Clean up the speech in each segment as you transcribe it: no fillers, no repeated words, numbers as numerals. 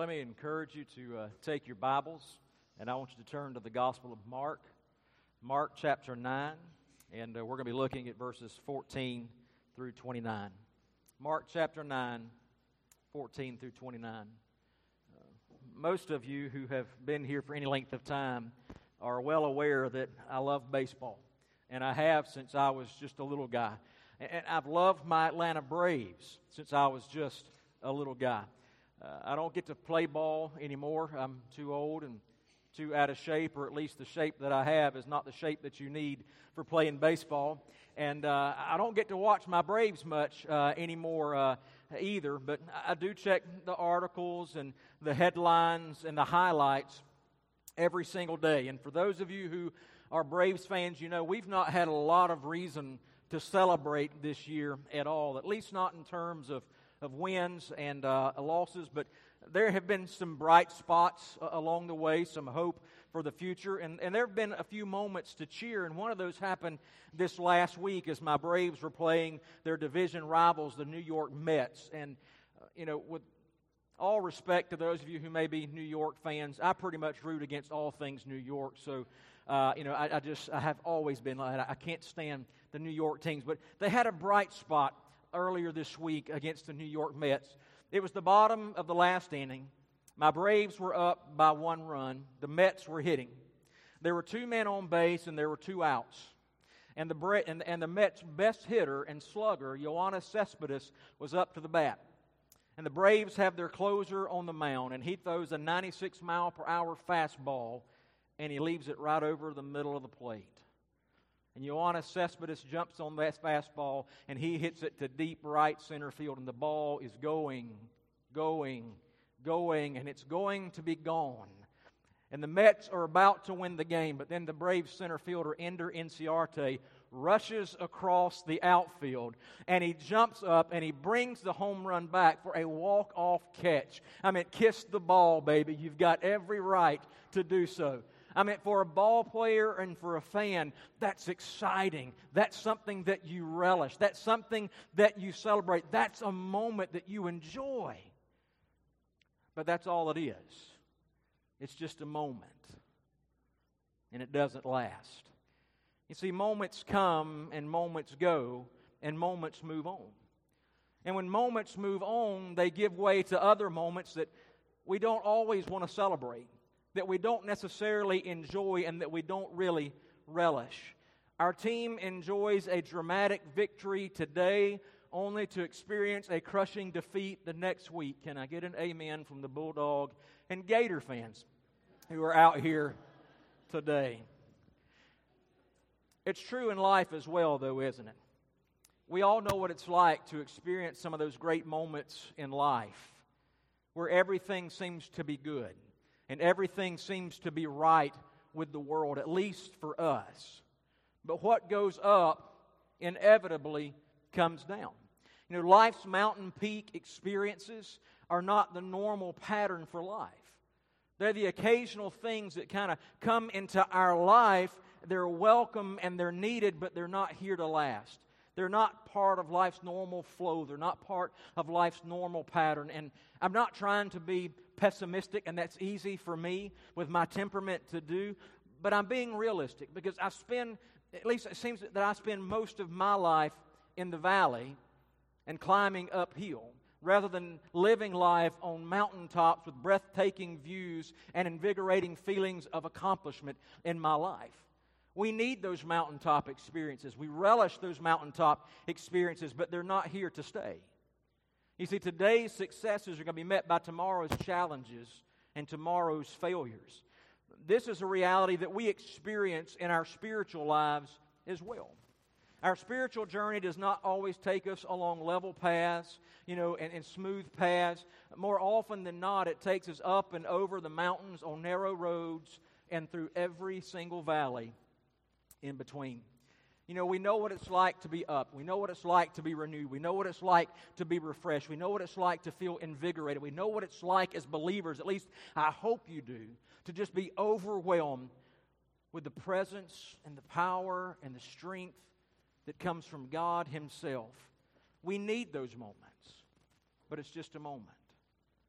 let me encourage you to take your Bibles, and I want you to turn to the Gospel of Mark, Mark chapter 9, and we're going to be looking at verses 14 through 29. Mark chapter 9, 14 through 29. Most of you who have been here for any length of time are well aware that I love baseball, and I have since I was just a little guy. And I've loved my Atlanta Braves since I was just a little guy. I don't get to play ball anymore. I'm too old and too out of shape, or at least the shape that I have is not the shape that you need for playing baseball. And I don't get to watch my Braves much anymore either, but I do check the articles and the headlines and the highlights every single day. And for those of you who are Braves fans, you know we've not had a lot of reason to celebrate this year at all, at least not in terms of wins and losses, but there have been some bright spots along the way, some hope for the future, and there have been a few moments to cheer, and one of those happened this last week as my Braves were playing their division rivals, the New York Mets. And, with all respect to those of you who may be New York fans, I pretty much root against all things New York, so I have always been like that. I can't stand the New York teams, but they had a bright spot earlier this week against the New York Mets. It was the bottom of the last inning. My Braves were up by 1 run. The Mets were hitting. There were 2 men on base and there were 2 outs. And the Mets' best hitter and slugger, Yoenis Cespedes, was up to the bat. And the Braves have their closer on the mound, and he throws a 96-mile-per-hour fastball, and he leaves it right over the middle of the plate. And Yoenis Cespedes jumps on that fastball, and he hits it to deep right center field, and the ball is going, and it's going to be gone. And the Mets are about to win the game, but then the Braves center fielder, Ender Inciarte, rushes across the outfield, and he jumps up, and he brings the home run back for a walk-off catch. Kiss the ball, baby. You've got every right to do so. For a ball player and for a fan, that's exciting. That's something that you relish. That's something that you celebrate. That's a moment that you enjoy. But that's all it is. It's just a moment. And it doesn't last. You see, moments come and moments go, and moments move on. And when moments move on, they give way to other moments that we don't always want to celebrate, that we don't necessarily enjoy, and that we don't really relish. Our team enjoys a dramatic victory today, only to experience a crushing defeat the next week. Can I get an amen from the Bulldog and Gator fans who are out here today? It's true in life as well, though, isn't it? We all know what it's like to experience some of those great moments in life where everything seems to be good. And everything seems to be right with the world, at least for us. But what goes up inevitably comes down. Life's mountain peak experiences are not the normal pattern for life. They're the occasional things that kind of come into our life. They're welcome and they're needed, but they're not here to last. They're not part of life's normal flow. They're not part of life's normal pattern. And I'm not trying to be pessimistic, and that's easy for me with my temperament to do, but I'm being realistic because at least it seems that I spend most of my life in the valley and climbing uphill rather than living life on mountaintops with breathtaking views and invigorating feelings of accomplishment in my life. We need those mountaintop experiences. We relish those mountaintop experiences, but they're not here to stay. You see, today's successes are going to be met by tomorrow's challenges and tomorrow's failures. This is a reality that we experience in our spiritual lives as well. Our spiritual journey does not always take us along level paths, and smooth paths. More often than not, it takes us up and over the mountains on narrow roads and through every single valley in between. We know what it's like to be up. We know what it's like to be renewed. We know what it's like to be refreshed. We know what it's like to feel invigorated. We know what it's like as believers, at least I hope you do, to just be overwhelmed with the presence and the power and the strength that comes from God Himself. We need those moments, but it's just a moment.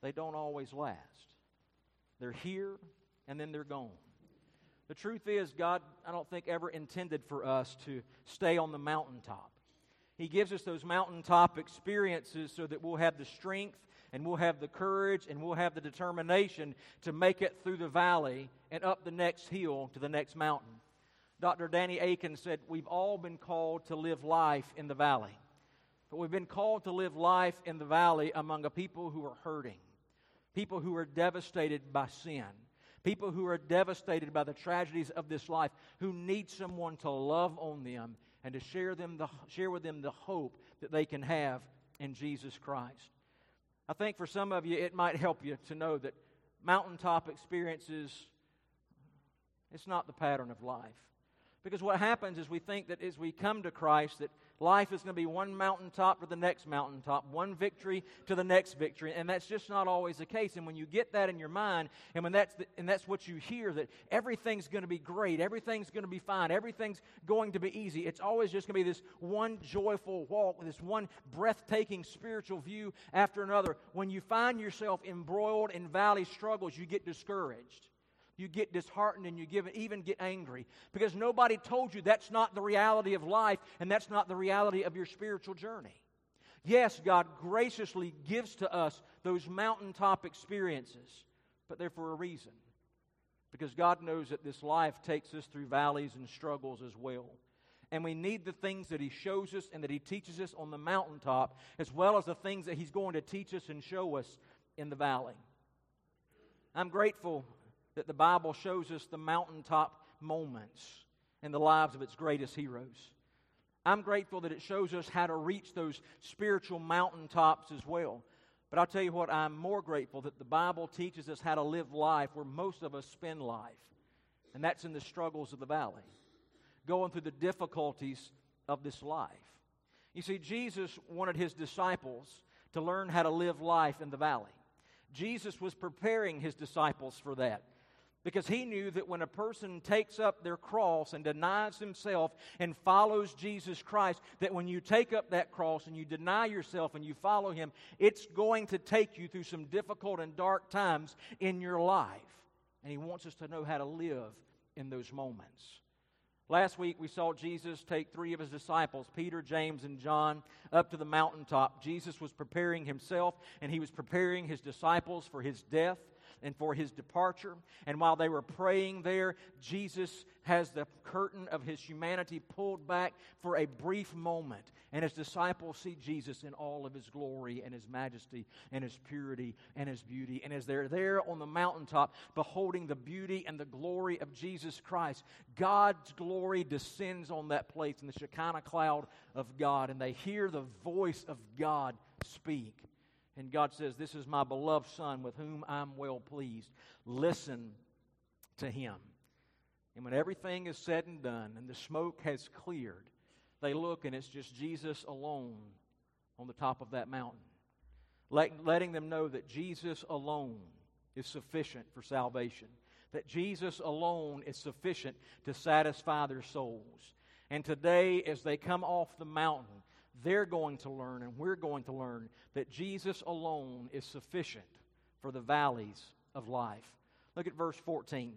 they don't always last. They're here, and then they're gone. The truth is, God, I don't think, ever intended for us to stay on the mountaintop. He gives us those mountaintop experiences so that we'll have the strength and we'll have the courage and we'll have the determination to make it through the valley and up the next hill to the next mountain. Dr. Danny Aiken said, we've all been called to live life in the valley. But we've been called to live life in the valley among a people who are hurting, people who are devastated by sin, people who are devastated by the tragedies of this life, who need someone to love on them and to share with them the hope that they can have in Jesus Christ. I think for some of you, it might help you to know that mountaintop experiences, it's not the pattern of life. Because what happens is we think that as we come to Christ, that life is going to be one mountaintop to the next mountaintop, one victory to the next victory, and that's just not always the case. And when you get that in your mind, and when that's what you hear, that everything's going to be great, everything's going to be fine, everything's going to be easy, it's always just going to be this one joyful walk, this one breathtaking spiritual view after another. When you find yourself embroiled in valley struggles, you get discouraged. You get disheartened and you even get angry because nobody told you that's not the reality of life and that's not the reality of your spiritual journey. Yes, God graciously gives to us those mountaintop experiences, but they're for a reason. Because God knows that this life takes us through valleys and struggles as well. And we need the things that He shows us and that He teaches us on the mountaintop, as well as the things that He's going to teach us and show us in the valley. I'm grateful that the Bible shows us the mountaintop moments in the lives of its greatest heroes. I'm grateful that it shows us how to reach those spiritual mountaintops as well. But I'll tell you what, I'm more grateful that the Bible teaches us how to live life where most of us spend life. And that's in the struggles of the valley, going through the difficulties of this life. You see, Jesus wanted His disciples to learn how to live life in the valley. Jesus was preparing His disciples for that. Because He knew that when a person takes up their cross and denies himself and follows Jesus Christ, that when you take up that cross and you deny yourself and you follow Him, it's going to take you through some difficult and dark times in your life. And He wants us to know how to live in those moments. Last week we saw Jesus take 3 of His disciples, Peter, James, and John, up to the mountaintop. Jesus was preparing Himself and He was preparing His disciples for His death and for His departure. And while they were praying there, Jesus has the curtain of His humanity pulled back for a brief moment. And His disciples see Jesus in all of His glory and His majesty and His purity and His beauty. And as they're there on the mountaintop, beholding the beauty and the glory of Jesus Christ, God's glory descends on that place in the Shekinah cloud of God. And they hear the voice of God speak. And God says, "This is my beloved Son with whom I'm well pleased. Listen to Him." And when everything is said and done and the smoke has cleared, they look and it's just Jesus alone on the top of that mountain, letting them know that Jesus alone is sufficient for salvation, that Jesus alone is sufficient to satisfy their souls. And today, as they come off the mountain, they're going to learn, and we're going to learn, that Jesus alone is sufficient for the valleys of life. Look at verse 14.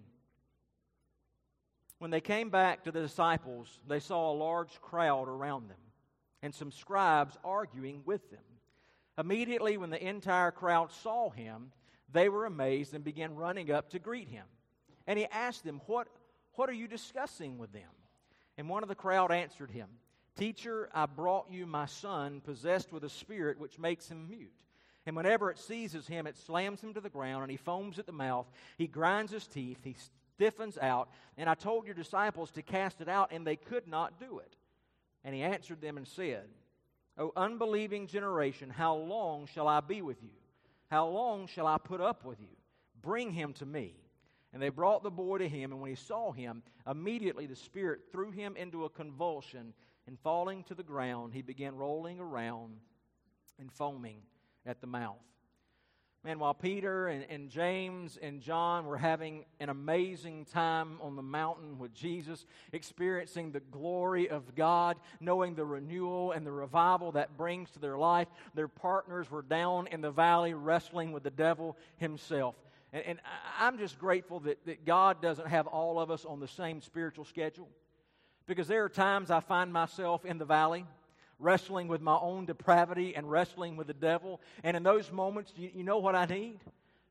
When they came back to the disciples, they saw a large crowd around them, and some scribes arguing with them. Immediately, when the entire crowd saw Him, they were amazed and began running up to greet Him. And He asked them, What are you discussing with them? And one of the crowd answered Him, "Teacher, I brought you my son possessed with a spirit which makes him mute. And whenever it seizes him, it slams him to the ground, and he foams at the mouth. He grinds his teeth, he stiffens out. And I told your disciples to cast it out, and they could not do it." And He answered them and said, "O unbelieving generation, how long shall I be with you? How long shall I put up with you? Bring him to me." And they brought the boy to Him, and when he saw him, immediately the spirit threw him into a convulsion, and falling to the ground, he began rolling around and foaming at the mouth. Man, while Peter and James and John were having an amazing time on the mountain with Jesus, experiencing the glory of God, knowing the renewal and the revival that brings to their life, their partners were down in the valley wrestling with the devil himself. And I'm just grateful that God doesn't have all of us on the same spiritual schedule, because there are times I find myself in the valley, wrestling with my own depravity and wrestling with the devil. And in those moments, you know what I need?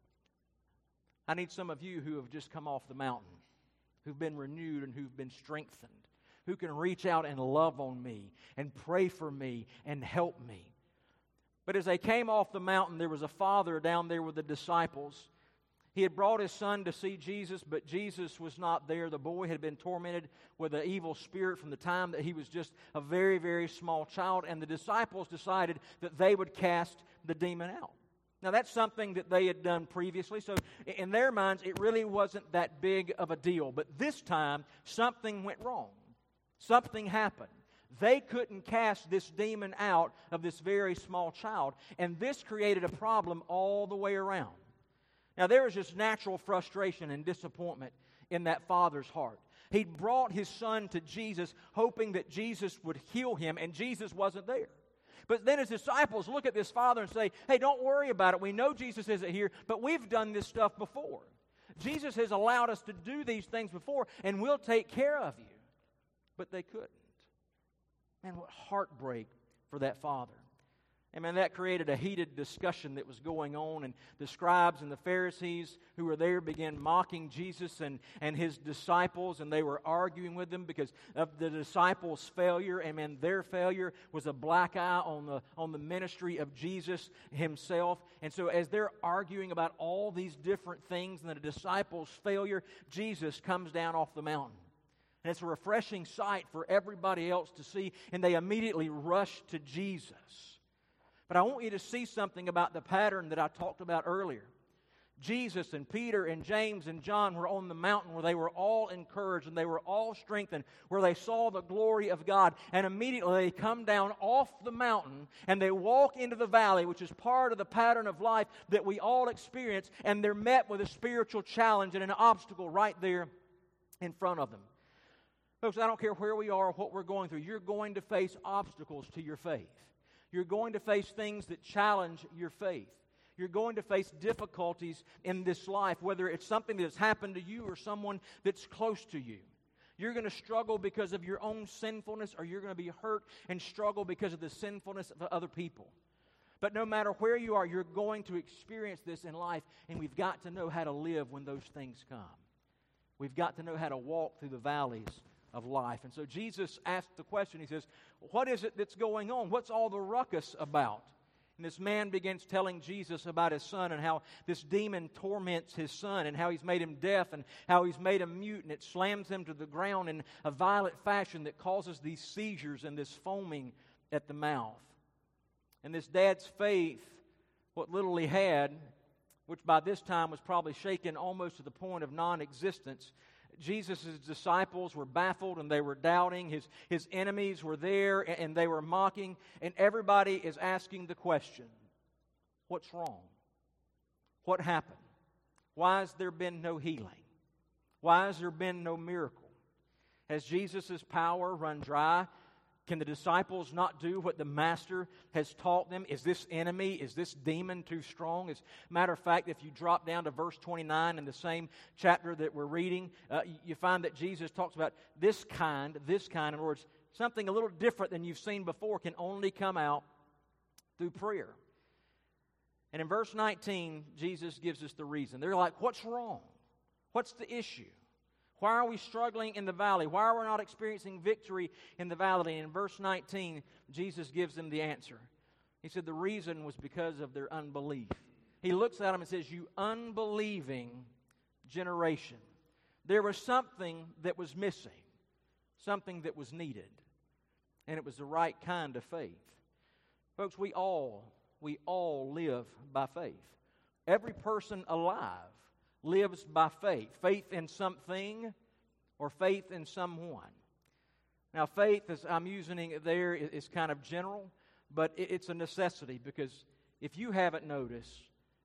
I need some of you who have just come off the mountain, who've been renewed and who've been strengthened, who can reach out and love on me and pray for me and help me. But as they came off the mountain, there was a father down there with the disciples. He had brought his son to see Jesus, but Jesus was not there. The boy had been tormented with an evil spirit from the time that he was just a very, very small child, and the disciples decided that they would cast the demon out. Now, that's something that they had done previously, so in their minds, it really wasn't that big of a deal. But this time, something went wrong. Something happened. They couldn't cast this demon out of this very small child, and this created a problem all the way around. Now, there was just natural frustration and disappointment in that father's heart. He'd brought his son to Jesus, hoping that Jesus would heal him, and Jesus wasn't there. But then his disciples look at this father and say, hey, don't worry about it. We know Jesus isn't here, but we've done this stuff before. Jesus has allowed us to do these things before, and we'll take care of you. But they couldn't. Man, what heartbreak for that father. And man, that created a heated discussion that was going on, and the scribes and the Pharisees who were there began mocking Jesus and his disciples, and they were arguing with them because of the disciples' failure, and man, their failure was a black eye on the ministry of Jesus himself. And so as they're arguing about all these different things and the disciples' failure, Jesus comes down off the mountain. And it's a refreshing sight for everybody else to see, and they immediately rush to Jesus. But I want you to see something about the pattern that I talked about earlier. Jesus and Peter and James and John were on the mountain where they were all encouraged and they were all strengthened, where they saw the glory of God. And immediately they come down off the mountain and they walk into the valley, which is part of the pattern of life that we all experience, and they're met with a spiritual challenge and an obstacle right there in front of them. Folks, I don't care where we are or what we're going through, you're going to face obstacles to your faith. You're going to face things that challenge your faith. You're going to face difficulties in this life, whether it's something that's happened to you or someone that's close to you. You're going to struggle because of your own sinfulness, or you're going to be hurt and struggle because of the sinfulness of other people. But no matter where you are, you're going to experience this in life, and we've got to know how to live when those things come. We've got to know how to walk through the valleys of life. And so Jesus asked the question, he says, what is it that's going on? What's all the ruckus about? And this man begins telling Jesus about his son and how this demon torments his son and how he's made him deaf and how he's made him mute, and it slams him to the ground in a violent fashion that causes these seizures and this foaming at the mouth. And this dad's faith, what little he had, which by this time was probably shaken almost to the point of non-existence, Jesus' disciples were baffled and they were doubting. His enemies were there and they were mocking. And everybody is asking the question, what's wrong? What happened? Why has there been no healing? Why has there been no miracle? Has Jesus' power run dry? Can the disciples not do what the Master has taught them? Is this enemy, is this demon too strong? As a matter of fact, if you drop down to verse 29 in the same chapter that we're reading, you find that Jesus talks about this kind, in other words, something a little different than you've seen before can only come out through prayer. And in verse 19, Jesus gives us the reason. They're like, what's wrong? What's the issue? Why are we struggling in the valley? Why are we not experiencing victory in the valley? And in verse 19, Jesus gives them the answer. He said the reason was because of their unbelief. He looks at them and says, you unbelieving generation. There was something that was missing, something that was needed, and it was the right kind of faith. Folks, we all live by faith. Every person alive lives by faith. Faith in something or faith in someone. Now, faith, as I'm using it there, is kind of general, but it's a necessity, because if you haven't noticed,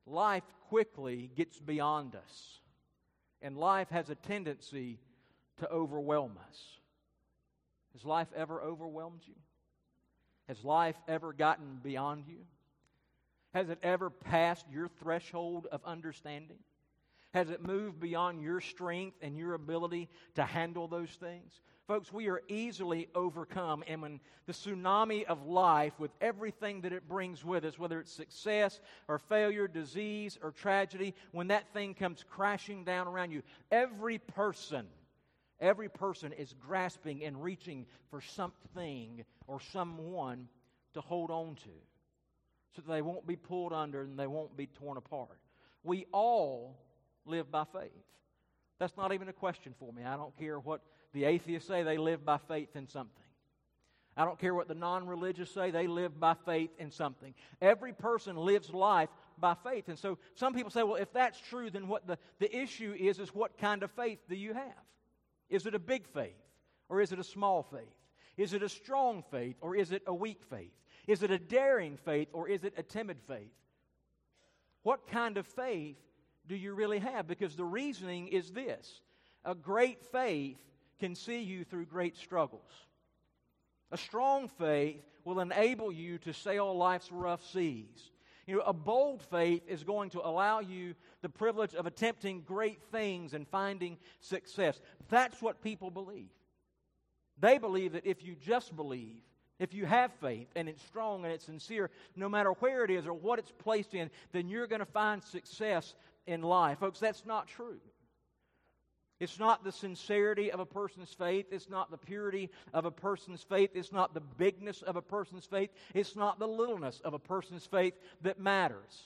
life quickly gets beyond us. And life has a tendency to overwhelm us. Has life ever overwhelmed you? Has life ever gotten beyond you? Has it ever passed your threshold of understanding? Has it moved beyond your strength and your ability to handle those things? Folks, we are easily overcome, and when the tsunami of life, with everything that it brings with us, whether it's success or failure, disease or tragedy, when that thing comes crashing down around you, every person is grasping and reaching for something or someone to hold on to, so that they won't be pulled under and they won't be torn apart. We all live by faith. That's not even a question for me. I don't care what the atheists say, they live by faith in something. I don't care what the non-religious say, they live by faith in something. Every person lives life by faith. And so some people say, well, if that's true, then what the issue is what kind of faith do you have? Is it a big faith or is it a small faith? Is it a strong faith or is it a weak faith? Is it a daring faith or is it a timid faith? What kind of faith do you really have? Because the reasoning is this: a great faith can see you through great struggles. A strong faith will enable you to sail life's rough seas. You know, a bold faith is going to allow you the privilege of attempting great things and finding success. That's what people believe. They believe that if you just believe, if you have faith and it's strong and it's sincere, no matter where it is or what it's placed in, then you're going to find success in life. Folks, that's not true. It's not the sincerity of a person's faith. It's not the purity of a person's faith. It's not the bigness of a person's faith. It's not the littleness of a person's faith that matters.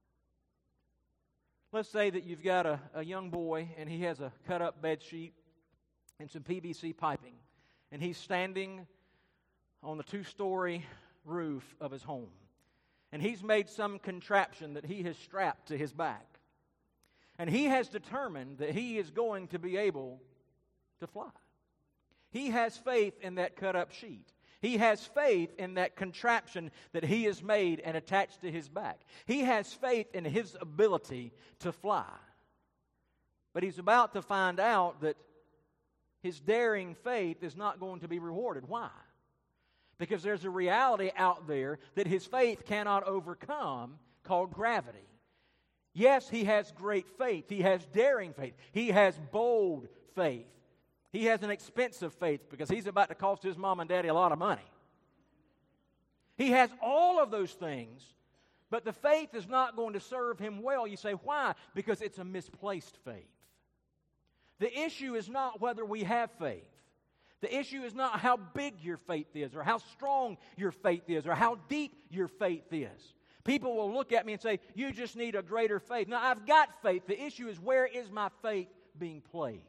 Let's say that you've got a young boy and he has a cut-up bed sheet and some PVC piping, and he's standing on the 2-story roof of his home. And he's made some contraption that he has strapped to his back. And he has determined that he is going to be able to fly. He has faith in that cut-up sheet. He has faith in that contraption that he has made and attached to his back. He has faith in his ability to fly. But he's about to find out that his daring faith is not going to be rewarded. Why? Because there's a reality out there that his faith cannot overcome called gravity. Yes, he has great faith. He has daring faith. He has bold faith. He has an expensive faith because he's about to cost his mom and daddy a lot of money. He has all of those things, but the faith is not going to serve him well. You say, why? Because it's a misplaced faith. The issue is not whether we have faith. The issue is not how big your faith is or how strong your faith is or how deep your faith is. People will look at me and say, you just need a greater faith. Now, I've got faith. The issue is, where is my faith being placed?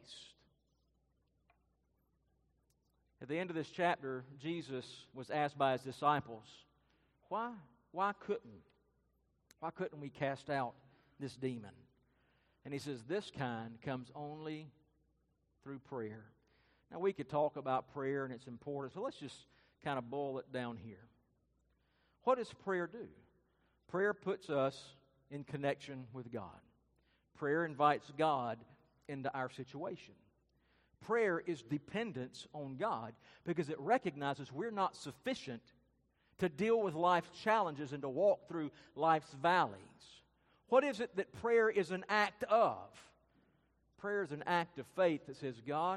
At the end of this chapter, Jesus was asked by his disciples, why couldn't we cast out this demon? And he says, this kind comes only through prayer. Now, we could talk about prayer and its importance, so let's just kind of boil it down here. What does prayer do? Prayer puts us in connection with God. Prayer invites God into our situation. Prayer is dependence on God because it recognizes we're not sufficient to deal with life's challenges and to walk through life's valleys. What is it that prayer is an act of? Prayer is an act of faith that says, God,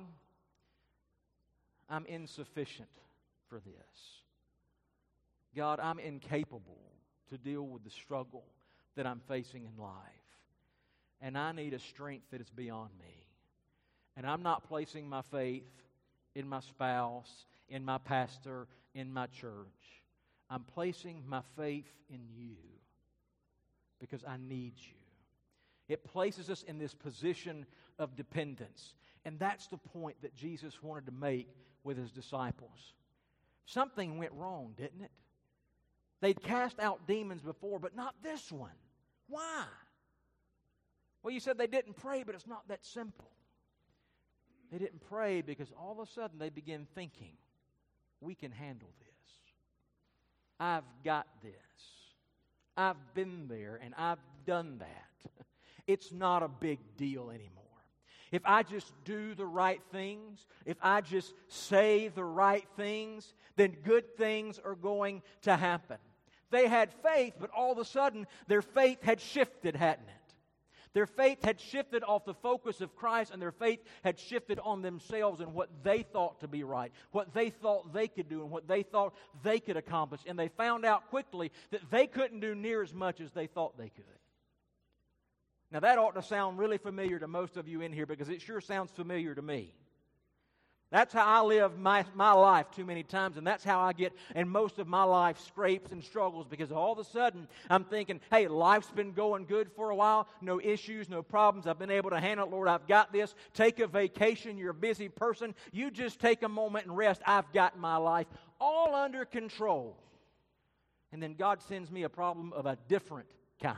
I'm insufficient for this. God, I'm incapable to deal with the struggle that I'm facing in life. And I need a strength that is beyond me. And I'm not placing my faith in my spouse, in my pastor, in my church. I'm placing my faith in you because I need you. It places us in this position of dependence. And that's the point that Jesus wanted to make with his disciples. Something went wrong, didn't it? They'd cast out demons before, but not this one. Why? Well, you said they didn't pray, but it's not that simple. They didn't pray because all of a sudden they began thinking, we can handle this. I've got this. I've been there and I've done that, it's not a big deal anymore. If I just do the right things, if I just say the right things, then good things are going to happen. They had faith, but all of a sudden their faith had shifted, hadn't it? Their faith had shifted off the focus of Christ, and their faith had shifted on themselves and what they thought to be right, what they thought they could do, and what they thought they could accomplish. And they found out quickly that they couldn't do near as much as they thought they could. Now that ought to sound really familiar to most of you in here, because it sure sounds familiar to me. That's how I live my life too many times, and that's how I get in most of my life scrapes and struggles, because all of a sudden I'm thinking, hey, life's been going good for a while, no issues, no problems, I've been able to handle it, Lord, I've got this. Take a vacation, you're a busy person, you just take a moment and rest, I've got my life all under control. And then God sends me a problem of a different kind.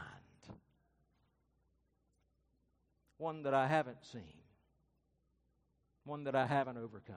One that I haven't seen. One that I haven't overcome.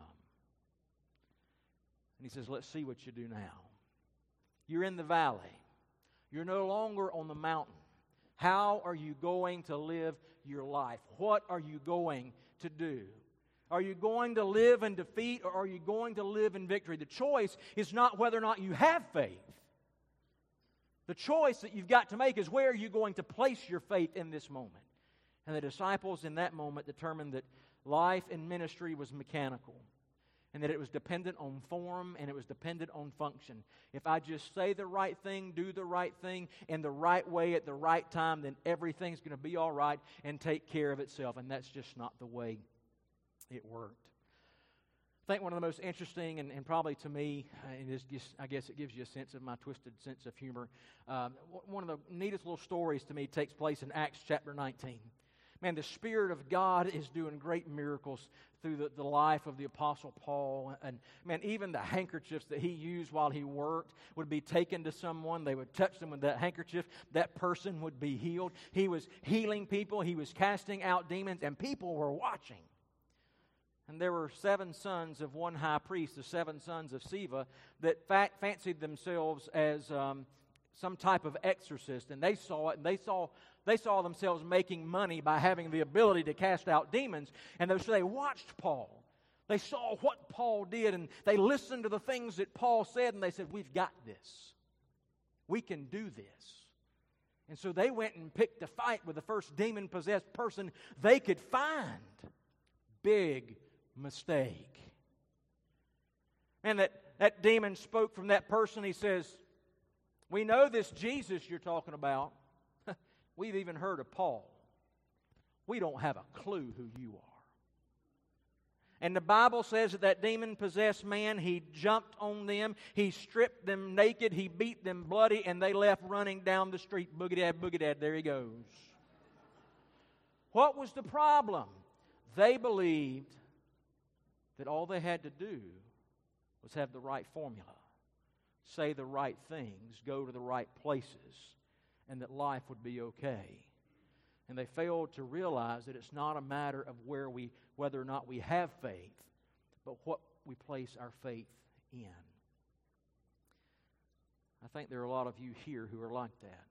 And He says, let's see what you do now. You're in the valley. You're no longer on the mountain. How are you going to live your life? What are you going to do? Are you going to live in defeat, or are you going to live in victory? The choice is not whether or not you have faith. The choice that you've got to make is, where are you going to place your faith in this moment? And the disciples in that moment determined that life and ministry was mechanical, and that it was dependent on form and it was dependent on function. If I just say the right thing, do the right thing in the right way at the right time, then everything's going to be all right and take care of itself. And that's just not the way it worked. I think one of the most interesting, and probably to me, and I guess it gives you a sense of my twisted sense of humor, one of the neatest little stories to me takes place in Acts chapter 19. Man, the Spirit of God is doing great miracles through the life of the Apostle Paul. And man, even the handkerchiefs that he used while he worked would be taken to someone. They would touch them with that handkerchief. That person would be healed. He was healing people. He was casting out demons, and people were watching. And there were 7 sons of one high priest, the 7 sons of Sceva, that fancied themselves as some type of exorcist. And they saw it, and they saw themselves making money by having the ability to cast out demons. And so they watched Paul. They saw what Paul did, and they listened to the things that Paul said, and they said, we've got this. We can do this. And so they went and picked a fight with the first demon-possessed person they could find. Big mistake. And that demon spoke from that person. He says, we know this Jesus you're talking about. We've even heard of Paul. We don't have a clue who you are. And the Bible says that demon-possessed man, he jumped on them, he stripped them naked, he beat them bloody, and they left running down the street. Boogie-dad, boogie-dad, there he goes. What was the problem? They believed that all they had to do was have the right formula, say the right things, go to the right places, and that life would be okay. And they failed to realize that it's not a matter of whether or not we have faith, but what we place our faith in. I think there are a lot of you here who are like that.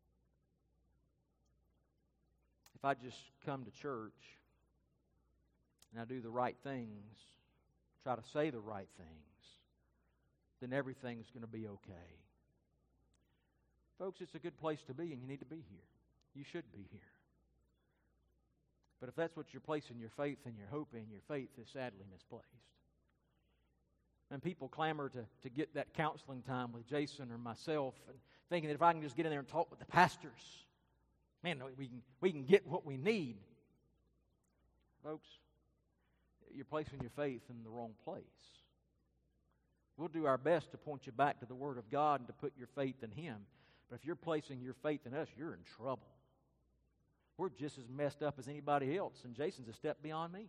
If I just come to church and I do the right things, try to say the right things, then everything's going to be okay. Folks, it's a good place to be, and you need to be here. You should be here. But if that's what you're placing your faith and your hope in, your faith is sadly misplaced. And people clamor to get that counseling time with Jason or myself, and thinking that if I can just get in there and talk with the pastors, man, we can get what we need. Folks, you're placing your faith in the wrong place. We'll do our best to point you back to the Word of God and to put your faith in Him. But if you're placing your faith in us, you're in trouble. We're just as messed up as anybody else, and Jason's a step beyond me.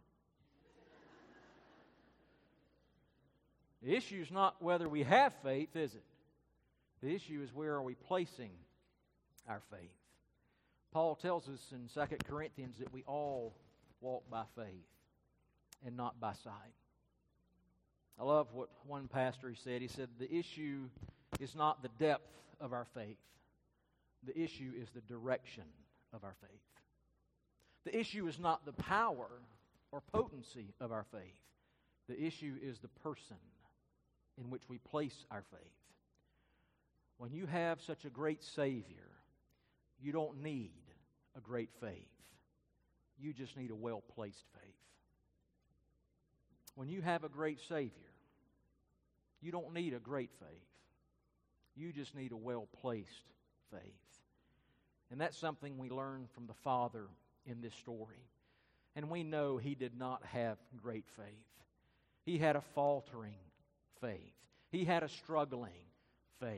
The issue is not whether we have faith, is it? The issue is, where are we placing our faith? Paul tells us in 2 Corinthians that we all walk by faith and not by sight. I love what one pastor said. He said, the issue is not the depth of our faith. The issue is the direction of our faith. The issue is not the power or potency of our faith. The issue is the person in which we place our faith. When you have such a great Savior, you don't need a great faith. You just need a well-placed faith. When you have a great Savior, you don't need a great faith. You just need a well-placed faith. And that's something we learn from the Father in this story. And we know He did not have great faith. He had a faltering faith. He had a struggling faith.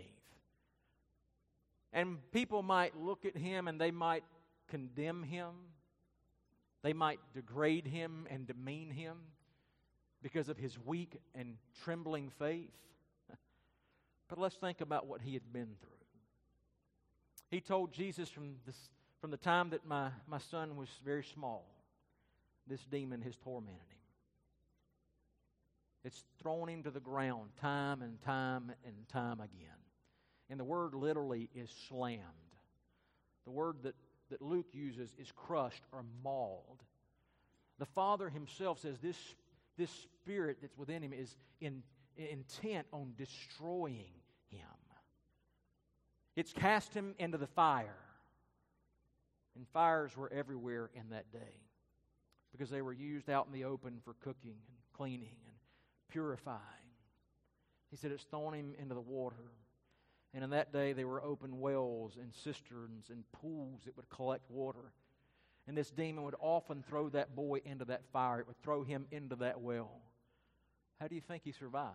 And people might look at Him and they might condemn Him. They might degrade Him and demean Him because of His weak and trembling faith. But let's think about what He had been through. He told Jesus from the time that my son was very small, this demon has tormented him. It's thrown him to the ground time and time and time again. And the word literally is slammed. The word that Luke uses is crushed or mauled. The Father Himself says this spirit that's within him is intent on destroying him. It's cast him into the fire. And fires were everywhere in that day because they were used out in the open for cooking and cleaning and purifying. He said it's thrown him into the water. And in that day there were open wells and cisterns and pools that would collect water. And this demon would often throw that boy into that fire. It would throw him into that well. How do you think he survived?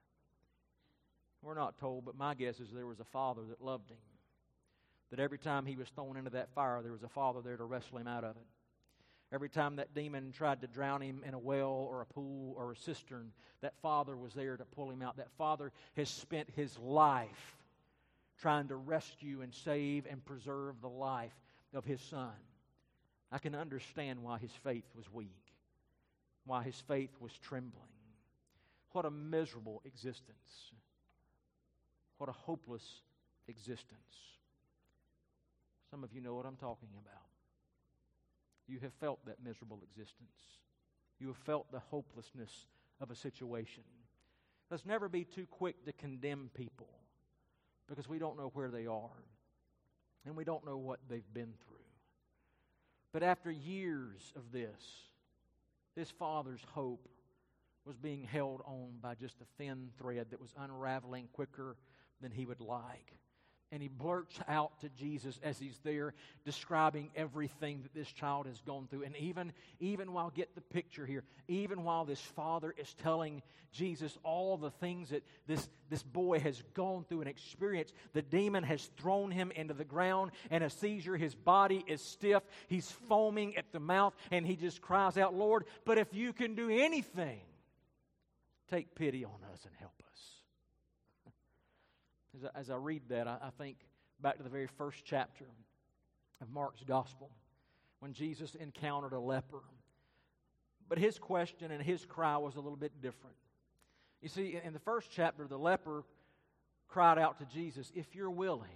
We're not told, but my guess is there was a father that loved him. That every time he was thrown into that fire, there was a father there to wrestle him out of it. Every time that demon tried to drown him in a well or a pool or a cistern, that father was there to pull him out. That father has spent his life trying to rescue and save and preserve the life of his son. I can understand why his faith was weak, why his faith was trembling. What a miserable existence. What a hopeless existence. Some of you know what I'm talking about. You have felt that miserable existence. You have felt the hopelessness of a situation. Let's never be too quick to condemn people because we don't know where they are and we don't know what they've been through. But after years of this father's hope was being held on by just a thin thread that was unraveling quicker than he would like. And he blurts out to Jesus as he's there describing everything that this child has gone through. And even while, get the picture here, even while this father is telling Jesus all the things that this boy has gone through and experienced, the demon has thrown him into the ground and a seizure. His body is stiff. He's foaming at the mouth and he just cries out, Lord, but if you can do anything, take pity on us and help us. As I read that, I think back to the very first chapter of Mark's Gospel when Jesus encountered a leper. But his question and his cry was a little bit different. You see, in the first chapter, the leper cried out to Jesus, if you're willing,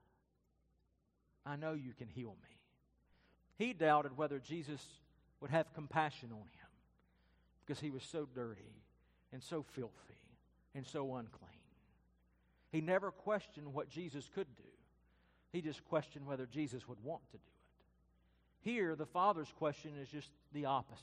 I know you can heal me. He doubted whether Jesus would have compassion on him because he was so dirty and so filthy and so unclean. He never questioned what Jesus could do. He just questioned whether Jesus would want to do it. Here, the Father's question is just the opposite.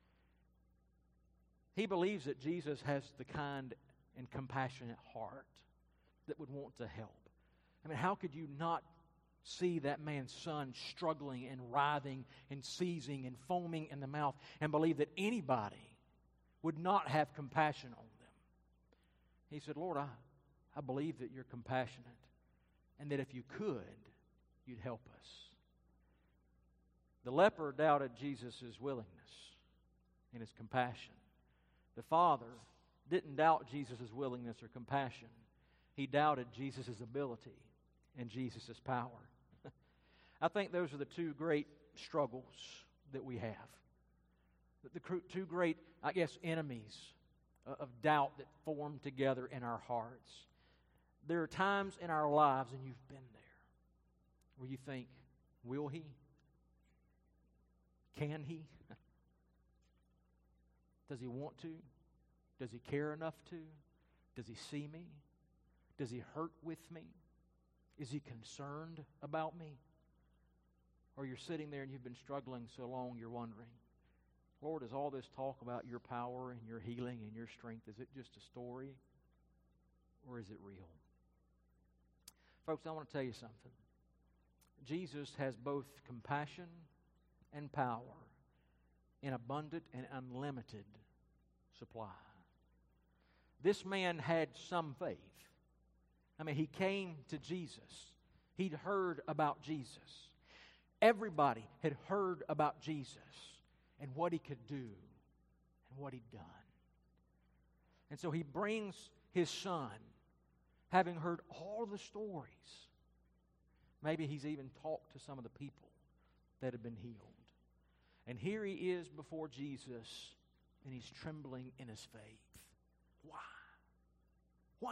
He believes that Jesus has the kind and compassionate heart that would want to help. I mean, how could you not see that man's son struggling and writhing and seizing and foaming in the mouth and believe that anybody would not have compassion on them? He said, Lord, I believe that you're compassionate and that if you could, you'd help us. The leper doubted Jesus' willingness and his compassion. The Father didn't doubt Jesus' willingness or compassion. He doubted Jesus' ability and Jesus' power. I think those are the two great struggles that we have. The two great, enemies of doubt that form together in our hearts. There are times in our lives, and you've been there, where you think, will he? Can He? Does He want to? Does He care enough to? Does He see me? Does He hurt with me? Is He concerned about me? Or you're sitting there and you've been struggling so long you're wondering, Lord, is all this talk about your power and your healing and your strength, is it just a story or is it real? Folks, I want to tell you something. Jesus has both compassion and power in abundant and unlimited supply. This man had some faith. I mean, he came to Jesus. He'd heard about Jesus. Everybody had heard about Jesus and what He could do and what He'd done. And so he brings his son, having heard all the stories. Maybe he's even talked to some of the people that had been healed. And here he is before Jesus, and he's trembling in his faith. Why? Why?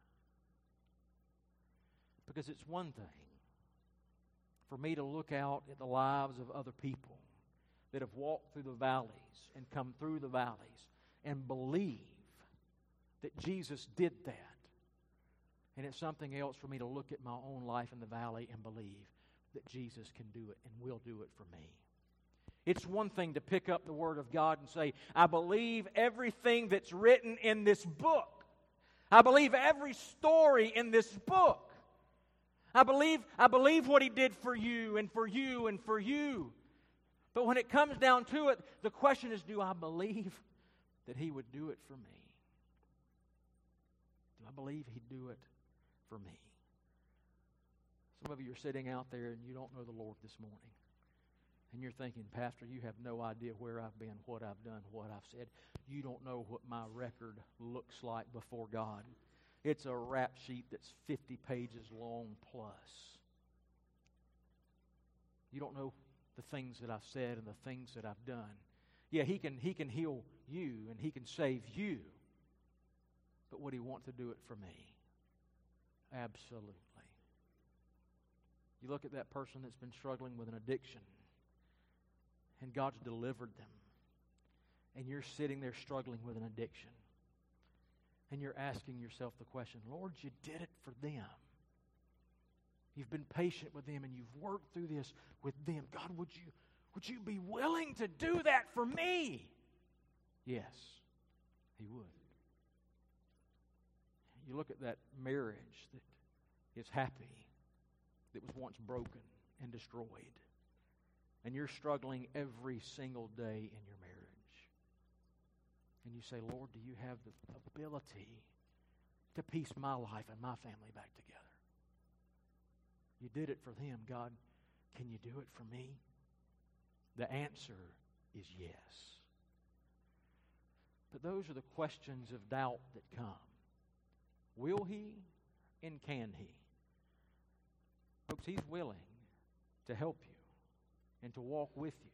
Because it's one thing for me to look out at the lives of other people that have walked through the valleys and come through the valleys and believe that Jesus did that. And it's something else for me to look at my own life in the valley and believe that Jesus can do it and will do it for me. It's one thing to pick up the Word of God and say, I believe everything that's written in this book. I believe every story in this book. I believe what He did for you and for you and for you. But when it comes down to it, the question is, do I believe that He would do it for me? Do I believe He'd do it for me? Some of you are sitting out there and you don't know the Lord this morning. And you're thinking, Pastor, you have no idea where I've been, what I've done, what I've said. You don't know what my record looks like before God. It's a rap sheet that's 50 pages long plus. You don't know the things that I've said and the things that I've done. Yeah, He can heal you and He can save you. But would He want to do it for me? Absolutely. You look at that person that's been struggling with an addiction, and God's delivered them. And you're sitting there struggling with an addiction. And you're asking yourself the question, Lord, you did it for them. You've been patient with them and you've worked through this with them. God, would you be willing to do that for me? Yes, He would. You look at that marriage that is happy, that was once broken and destroyed. And you're struggling every single day in your marriage. And you say, Lord, do you have the ability to piece my life and my family back together? You did it for them. God, can you do it for me? The answer is yes. But those are the questions of doubt that come. Will He and can He? Folks, He's willing to help you and to walk with you.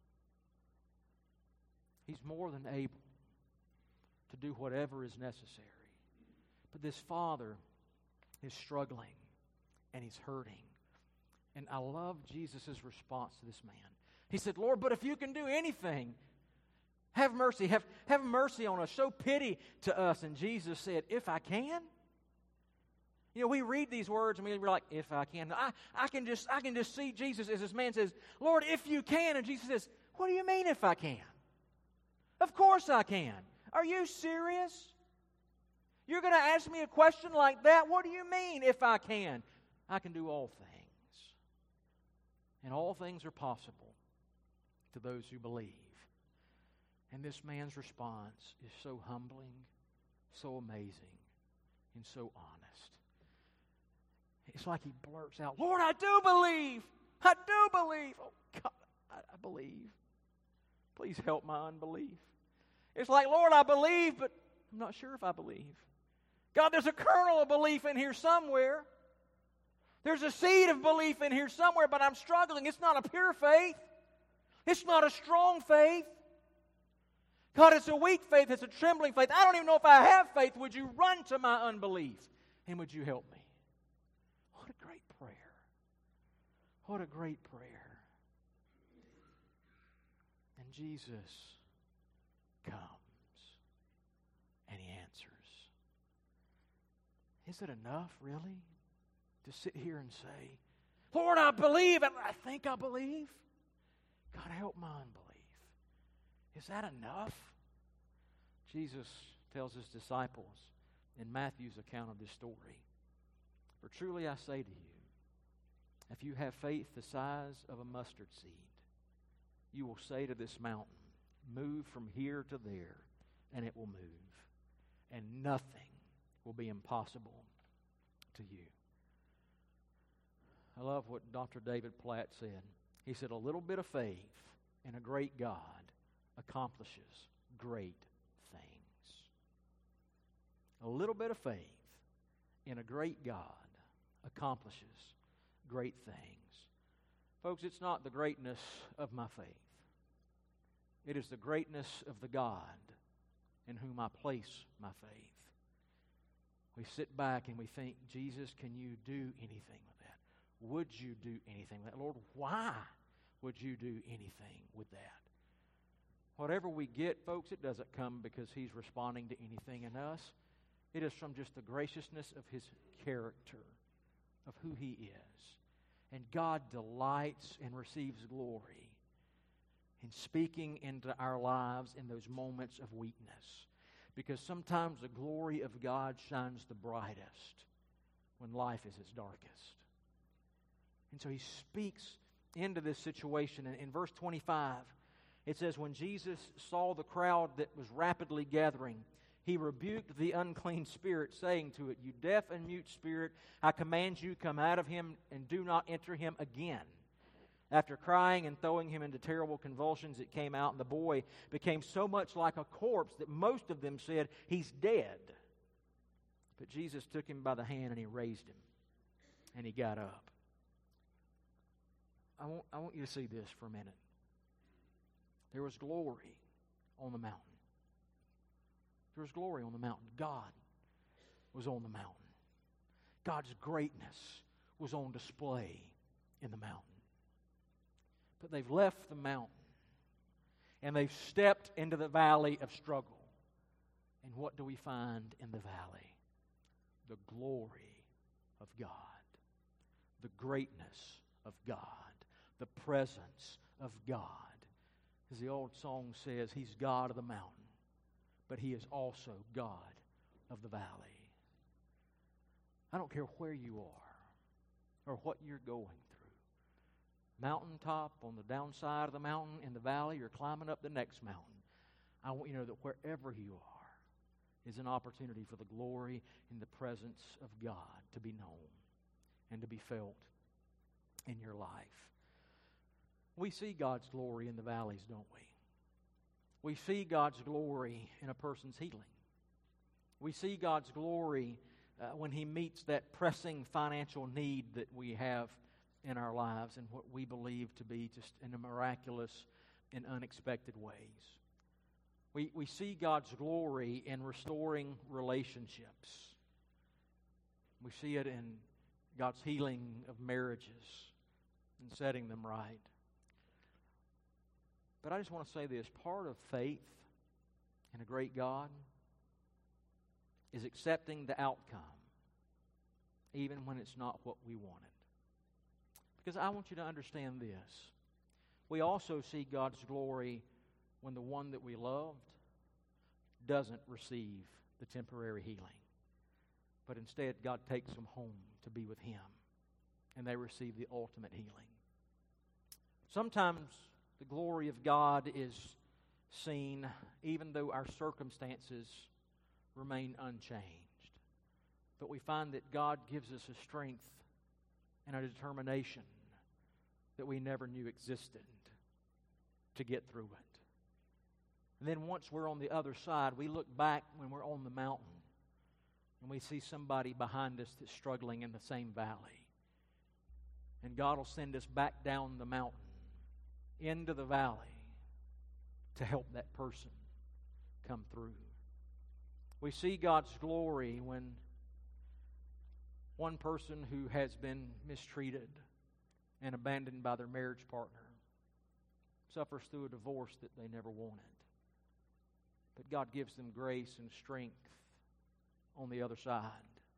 He's more than able to do whatever is necessary. But this father is struggling and he's hurting. And I love Jesus' response to this man. He said, Lord, but if you can do anything, have mercy. Have mercy on us. Show pity to us. And Jesus said, if I can. You know, we read these words and we're like, if I can. I can just see Jesus as this man says, Lord, if you can. And Jesus says, what do you mean if I can? Of course I can. Are you serious? You're going to ask me a question like that? What do you mean if I can? I can do all things. And all things are possible to those who believe. And this man's response is so humbling, so amazing, and so honest. It's like he blurts out, Lord, I do believe. I do believe. Oh, God, I believe. Please help my unbelief. It's like, Lord, I believe, but I'm not sure if I believe. God, there's a kernel of belief in here somewhere. There's a seed of belief in here somewhere, but I'm struggling. It's not a pure faith. It's not a strong faith. God, it's a weak faith. It's a trembling faith. I don't even know if I have faith. Would you run to my unbelief? And would you help me? What a great prayer. What a great prayer. Jesus comes and He answers. Is it enough, really, to sit here and say, Lord, I believe, and I think I believe? God, help my unbelief. Is that enough? Jesus tells His disciples in Matthew's account of this story, for truly I say to you, if you have faith the size of a mustard seed, you will say to this mountain, move from here to there, and it will move. And nothing will be impossible to you. I love what Dr. David Platt said. He said, a little bit of faith in a great God accomplishes great things. A little bit of faith in a great God accomplishes great things. Folks, it's not the greatness of my faith. It is the greatness of the God in whom I place my faith. We sit back and we think, Jesus, can you do anything with that? Would you do anything with that? Lord, why would you do anything with that? Whatever we get, folks, it doesn't come because He's responding to anything in us. It is from just the graciousness of His character, of who He is. And God delights and receives glory in speaking into our lives in those moments of weakness. Because sometimes the glory of God shines the brightest when life is its darkest. And so He speaks into this situation. And in verse 25, it says, when Jesus saw the crowd that was rapidly gathering, He rebuked the unclean spirit, saying to it, you deaf and mute spirit, I command you, come out of him and do not enter him again. After crying and throwing him into terrible convulsions, it came out, and the boy became so much like a corpse that most of them said, he's dead. But Jesus took him by the hand and He raised him, and he got up. I want you to see this for a minute. There was glory on the mountain. There was glory on the mountain. God was on the mountain. God's greatness was on display in the mountain. But they've left the mountain, and they've stepped into the valley of struggle. And what do we find in the valley? The glory of God, the greatness of God, the presence of God. As the old song says, He's God of the mountain, but He is also God of the valley. I don't care where you are or what you're going through. Mountaintop, on the downside of the mountain, in the valley, or climbing up the next mountain. I want you to know that wherever you are is an opportunity for the glory and the presence of God to be known and to be felt in your life. We see God's glory in the valleys, don't we? We see God's glory in a person's healing. We see God's glory when He meets that pressing financial need that we have in our lives and what we believe to be just in a miraculous and unexpected ways. We see God's glory in restoring relationships. We see it in God's healing of marriages and setting them right. But I just want to say this. Part of faith in a great God is accepting the outcome, even when it's not what we wanted. Because I want you to understand this. We also see God's glory when the one that we loved doesn't receive the temporary healing. But instead, God takes them home to be with Him, and they receive the ultimate healing. Sometimes the glory of God is seen even though our circumstances remain unchanged. But we find that God gives us a strength and a determination that we never knew existed to get through it. And then once we're on the other side, we look back when we're on the mountain and we see somebody behind us that's struggling in the same valley. And God will send us back down the mountain into the valley to help that person come through. We see God's glory when one person who has been mistreated and abandoned by their marriage partner suffers through a divorce that they never wanted. But God gives them grace and strength on the other side.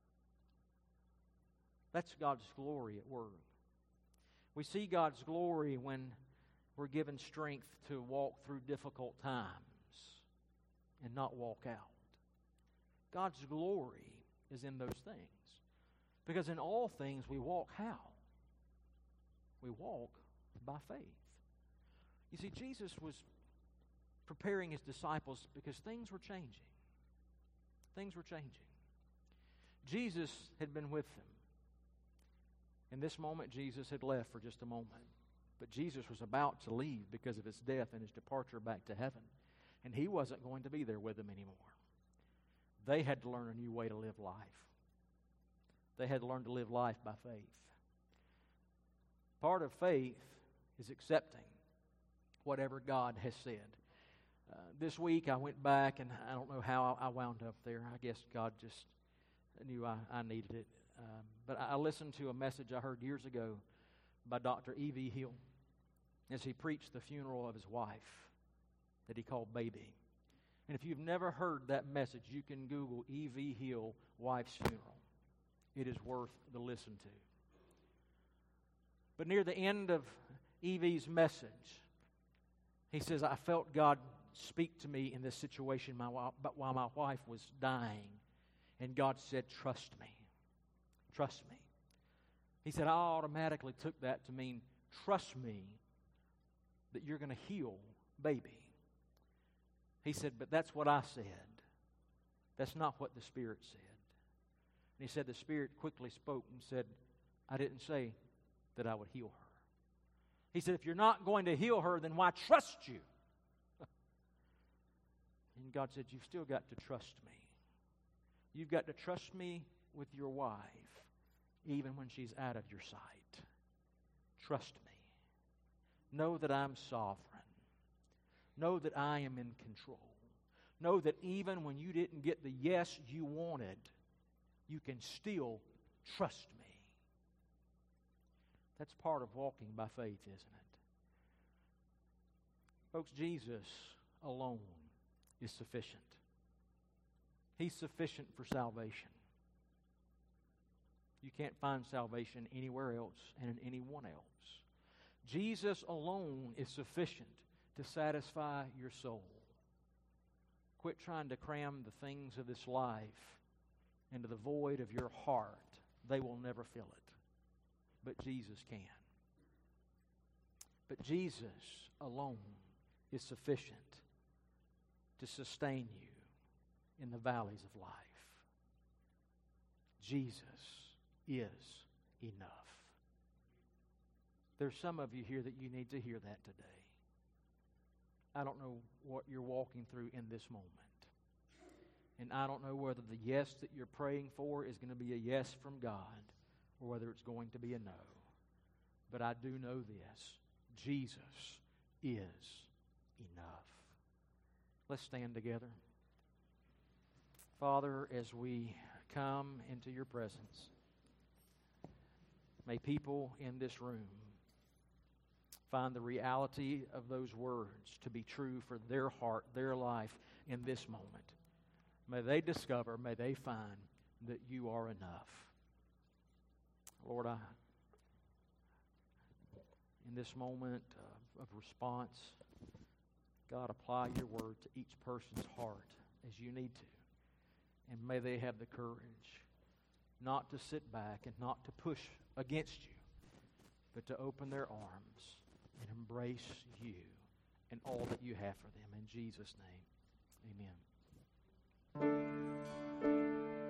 That's God's glory at work. We see God's glory when we're given strength to walk through difficult times and not walk out. God's glory is in those things. Because in all things we walk how? We walk by faith. You see, Jesus was preparing His disciples because things were changing. Things were changing. Jesus had been with them. In this moment, Jesus had left for just a moment. But Jesus was about to leave because of His death and His departure back to heaven. And He wasn't going to be there with them anymore. They had to learn a new way to live life. They had to learn to live life by faith. Part of faith is accepting whatever God has said. This week I went back, and I don't know how I wound up there. I guess God just knew I needed it. But I listened to a message I heard years ago by Dr. E.V. Hill as he preached the funeral of his wife that he called Baby. And if you've never heard that message, you can Google E.V. Hill wife's funeral. It is worth the listen to. But near the end of E.V.'s message, he says, I felt God speak to me in this situation while my wife was dying. And God said, trust me. Trust me. He said, I automatically took that to mean, trust me that you're going to heal Baby. He said, but that's what I said. That's not what the Spirit said. And he said the Spirit quickly spoke and said, I didn't say that I would heal her. He said, if you're not going to heal her, then why trust you? And God said, you've still got to trust me. You've got to trust me with your wife, even when she's out of your sight. Trust me. Know that I'm sovereign. Know that I am in control. Know that even when you didn't get the yes you wanted, you can still trust me. That's part of walking by faith, isn't it? Folks, Jesus alone is sufficient. He's sufficient for salvation. You can't find salvation anywhere else and in anyone else. Jesus alone is sufficient to satisfy your soul. Quit trying to cram the things of this life into the void of your heart. They will never fill it. But Jesus can. But Jesus alone is sufficient to sustain you in the valleys of life. Jesus is enough. There's some of you here that you need to hear that today. I don't know what you're walking through in this moment. And I don't know whether the yes that you're praying for is going to be a yes from God or whether it's going to be a no. But I do know this. Jesus is enough. Let's stand together. Father, as we come into your presence, may people in this room find the reality of those words to be true for their heart, their life in this moment. May they discover, may they find that you are enough. Lord, in this moment of response, God, apply your word to each person's heart as you need to. And may they have the courage not to sit back and not to push against you, but to open their arms and embrace you and all that you have for them. In Jesus' name.